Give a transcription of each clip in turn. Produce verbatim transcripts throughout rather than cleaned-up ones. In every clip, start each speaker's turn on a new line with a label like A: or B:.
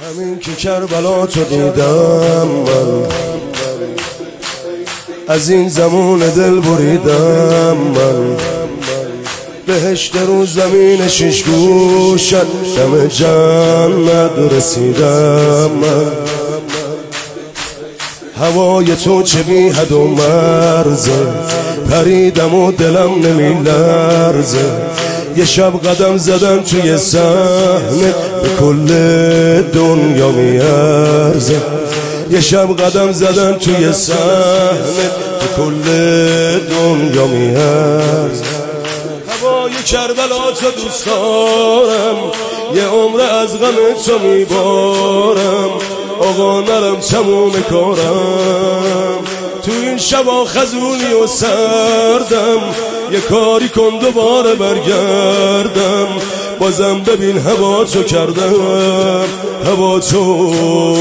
A: همین که کربلا تو دیدم من، از این زمان دل بریدم من. بهشت رو زمین شش گوشت دم جنت رسیدم من. هوای تو چه بی حد و مرزه، پریدم و دلم نمی لرزه. یه شب قدم زدم توی صحنه، به کل دنیا میارزه. یه شب قدم زدم توی صحنه، به کل دنیا میارزه. هوای کربلا تو دوست دارم، یه عمر از غم تو میبارم. آقا نرم تموم کارم، تو این شبا خزونی و سردم. یه کاری کن دوباره برگردم، بازم ببین هوا تو کردم. هوا تو،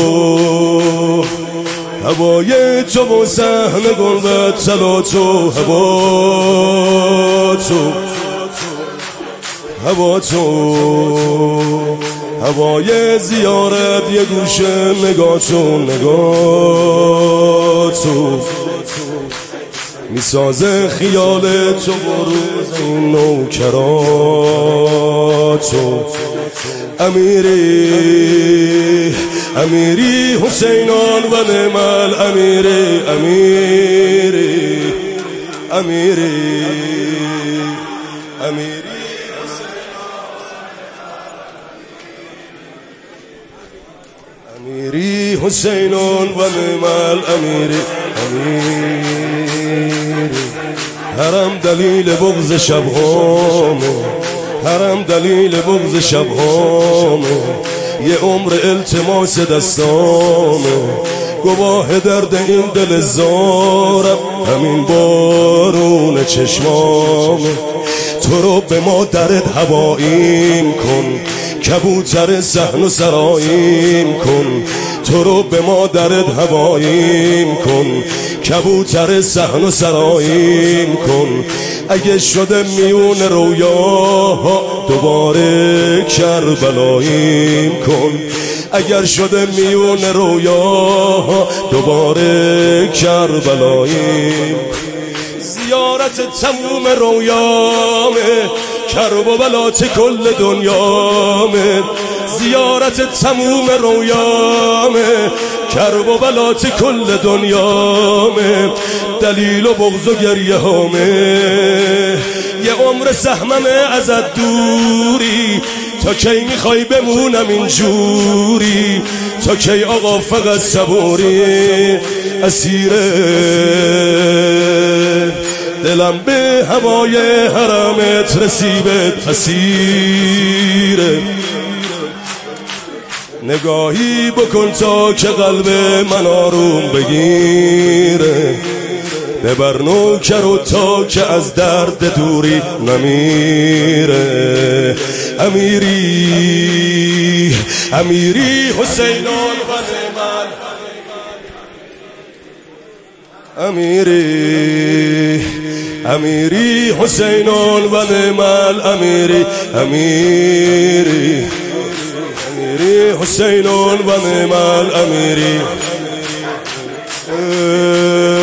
A: هوای تو و سهم گلبت طلا تو. هوا تو، هوا تو، هوای زیارت یه گوشه نگاه تو. نگاه تو میسازه خیال تو و روز این نوکراتو. امیری امیری حسینان و نعمل امیری. امیری امیری امیری امیری حسینان و نعمل امیری. امیری حرم دلیل بغض شبهامه، حرم دلیل بغض شبهامه. یه عمر التماس دستامه، گواه درد این دل زارم همین بارون چشمامه. تو رو به مادرت هواییم کن، کبوتر صحن و سراییم کن. تو رو به مادرت هواییم کن، کبوتر صحن و سراییم کن. اگه شده میون رویاها دوباره کربلاییم کن. اگر شده میون رویاها دوباره کربلاییم. زیارت تموم رویامه، کرب و بلات کل دنیامه. زیارت تموم رویامه، کرب و بلات کل دنیامه. دلیل و بغض و گریه هامه، یه عمر سهممه ازت دوری. تا کی میخوای بمونم اینجوری؟ تا کی آقا فقط صبوری؟ اسیره دلم به هوای حرمت رسیبت اسیره. نگاهی بکن تا که قلب من آروم بگیره. ببر نوکر و تا که از درد دوری نمیره. امیری امیری حسینان و نعمل امیری امیری حسینان و نعمل امیری. امیری امیری حسینان و نعمل امیری.